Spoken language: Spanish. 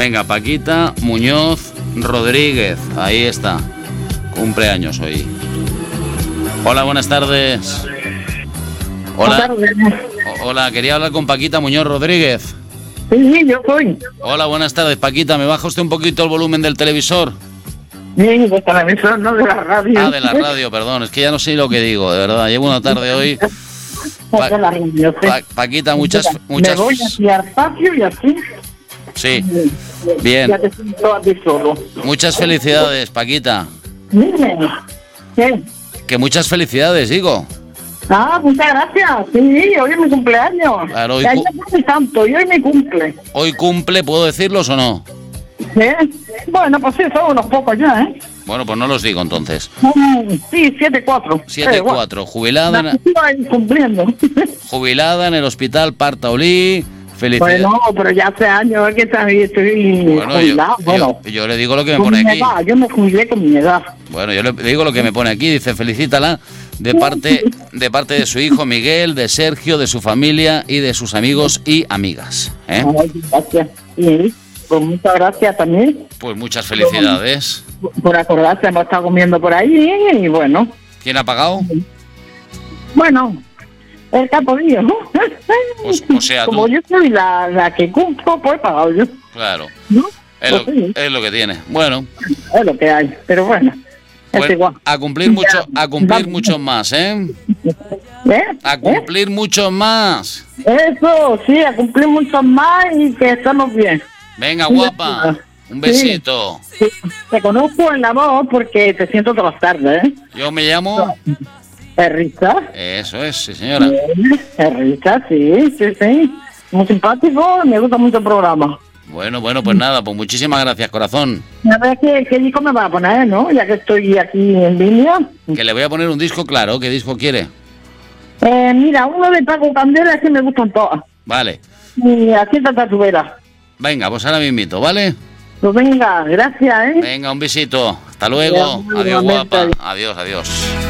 Venga, Paquita Muñoz Rodríguez, ahí está. Cumpleaños hoy. Hola, buenas tardes. Hola. Hola, quería hablar con Paquita Muñoz Rodríguez. Sí, yo soy. Hola, buenas tardes, Paquita. ¿Me baja usted un poquito el volumen del televisor? Sí, de televisor, no de la radio. Ah, de la radio, perdón. Es que ya no sé lo que digo, de verdad. Llevo una tarde hoy. De la radio, sí. Paquita, muchas... Me voy hacia el patio y así. Sí, bien. Ya te siento aquí solo. Muchas felicidades, Paquita. Dime, ¿qué? Que muchas felicidades, digo. Ah, muchas gracias. Sí, hoy es mi cumpleaños. Claro, hoy ya no fue tanto, y hoy me cumple. ¿Hoy cumple, puedo decirlos o no? Bueno, pues sí, son unos pocos ya, ¿eh? Bueno, pues no los digo entonces. Sí, 7-4. 7-4, jubilada cumpliendo. Jubilada en el hospital Partaolí. Felicidades. Bueno, pero ya hace años que estoy jubilado. Yo le digo lo que me pone aquí. Yo me jubilé con mi edad. Bueno, yo le digo lo que me pone aquí. Dice, felicítala de parte de su hijo Miguel, de Sergio, de su familia y de sus amigos y amigas. Ay, gracias. Sí, pues muchas gracias también. Pues muchas felicidades. Por acordarse, hemos estado comiendo por ahí y bueno. ¿Quién ha pagado? Bueno, el capodillo, ¿no? O sea, como tú. Yo soy la que cumplo, pues he pagado yo. Claro. ¿No? Es lo que tiene. Bueno. Es lo que hay, pero bueno. Es igual. A cumplir muchos más, ¿eh? A cumplir muchos más. Eso, sí, a cumplir muchos más y que estamos bien. Venga, guapa. Un besito. Sí. Te conozco en la voz porque te siento todas las tardes, ¿eh? Yo me llamo... Rita. Eso es, sí, señora. Rita, sí. Muy simpático, me gusta mucho el programa. Bueno, pues nada, pues muchísimas gracias, corazón. A ver qué disco me va a poner, ¿no? Ya que estoy aquí en línea. Que le voy a poner un disco, claro. ¿Qué disco quiere? Mira, uno de Paco Candela es que me gustan todas. Vale. Y así está tu vera. Venga, pues ahora mismito, ¿vale? Pues venga, gracias, ¿eh? Venga, un besito. Hasta luego. Adiós, guapa. Adiós.